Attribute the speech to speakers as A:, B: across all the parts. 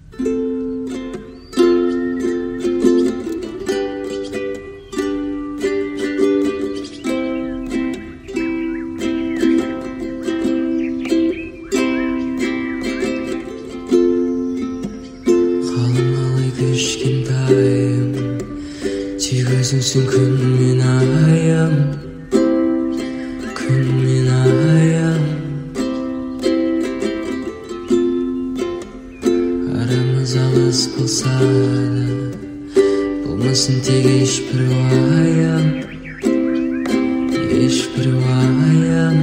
A: Өзіңсің күн мен айым, күн мен айым. Арамыз алыс болса да, болмасын тек ешбір уайым, ешбір уайым.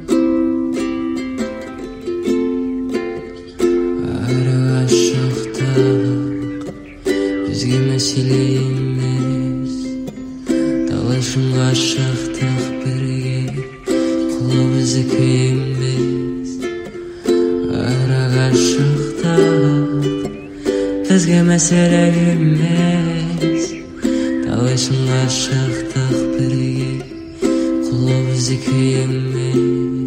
A: Ары ғашықтық бізге мәселе емес, талайшын ғашықтық бірге, құлы біздікі емес. Ары ғашықтық бізге мәселе емес, талайшын ғашықтық бірге, құлы біздікі емес.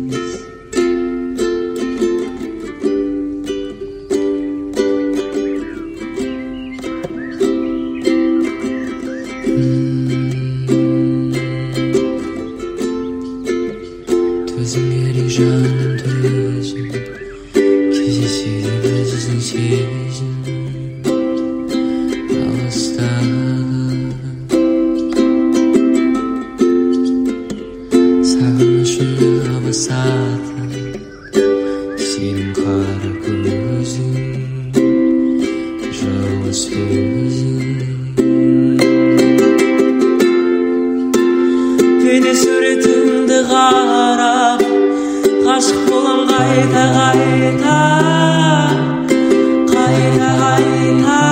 A: Төзім керек жаным төзім, кездеседі біздің сезім алыстағы. Сағынышымды басатын сенің қара көзің, жылы сөзің. Бейнесуретіңді қарап, ғашық болам қайта, қайта, қайта, қайта.